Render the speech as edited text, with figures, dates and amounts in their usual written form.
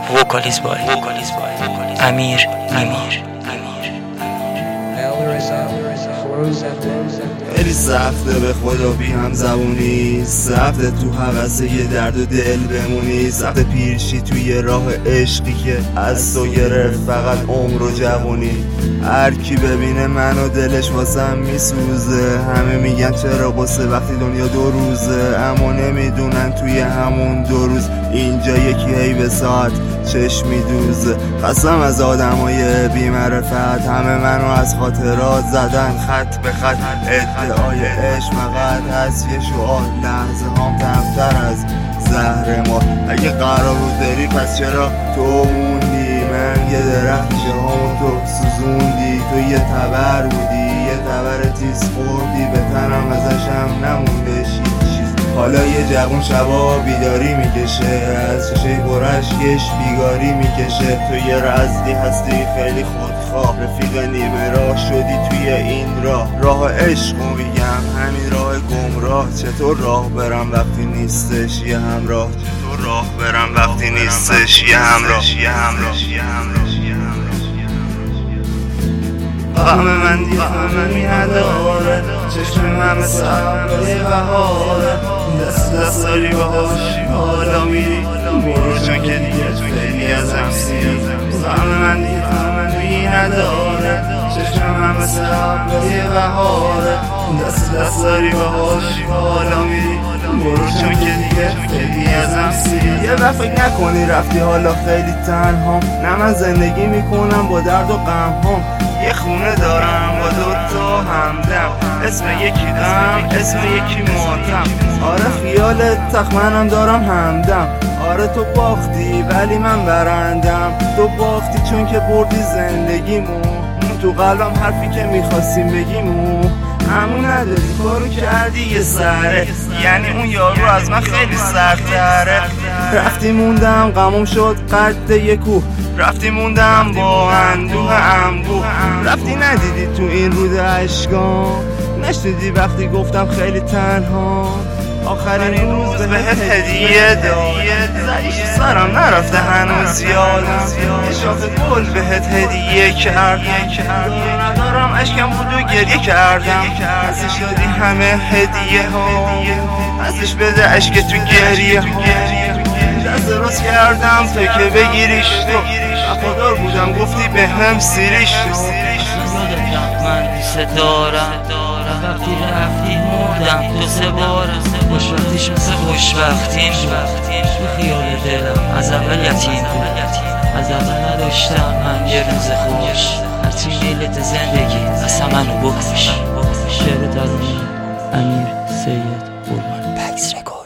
وکالیز بای امیر خیلی سخته به خدا بی هم زبونی، سخته تو حوث یه درد و دل بمونی، سخته پیرشی توی راه عشقی که از تو گرفت فقط عمر و جوونی. هر کی ببینه منو دلش واسم میسوزه، همه میگن چرا قصه وقتی دنیا دو روزه، اما نمیدونن توی همون 2 روز اینجا یکی هی به ساعت چشم میدوزه. قسم از آدمای بی معرفت، همه منو از خاطرات زدن خط به خط. ادعای عشق فقط هست یه شعار، لحظه هم تمتر از زهر ما. اگه قرار بود بری پس چرا تو موندی؟ من یه درخت شهام تو سوزوندی، تو یه تبر بودی، یه تبر تیز خوردی، به تنم ازشم نمونده چیز. حالا یه جوون شبا بیداری میکشه، از چشه برشگش بیگاری میکشه. تو یه رزدی هستی خیلی خودخواه، رفیق نیمه راه شدی توی این راه عشق میگم، همین راه گمراه. چطور راه برم وقتی نیستش یه همراه؟ چطور راه برم وقتی نیستش یه همراه؟ غم من دیفهمی نداره، چشم همه سبای بهاره، دست داری باهاش حالا میری برو چون که دیگه خیلی ازم سیری. غم من دیفهمی نداره، چشم همه سبای بهاره، دست داری باهاش حالا میری برو چون که دیگه خیلی ازم سیری. یه وقت فکر نکنی رفتی حالا خیلی تنهام، نه من زندگی میکنم با درد و غم هام. یه خونه دارم با 2 تا همدم، اسم یکی غم اسم یکی ماتم. آره خیالت تخمنم دارم همدم. آره تو باختی ولی من برندم، تو باختی چون که بردی زندگیمو، تو قلبم حرفی که میخواستیم بگیمو همون نداری کارو کردی یه سره، یعنی اون یارو از من خیلی سرتره. رفتی موندم غمم شد قد یه کوه، رفتی موندم با اندوه انبوه. رفتی ندیدی تو این رود اشکام، نشنیدی وقتی گفتم خیلی تنها. آخرین روز بهت هدیه دادم، زدیش سرم نرفته هنوز یادم، یه شاخه گل بهت هدیه کردم. ندارم اشکم بود و گریه کردم، ازش دادی همه هدیه ها، ازش بده اشک تو گریه ها. دست راست کردم تو که بگیریش تو، وفادار بودم گفتی به هم سیریش تو. من دوست دارم، وقتی رفتی مردم 2-3 بار، خوشبختیش مثل خوشبختیم تو خیال دلم از اول یتیم بود. از اول نداشتم من یه روز خوش، هرچی لیلت زندگی اصلا منو بکش. شعرت از امیر سید قربان پکس رکورد.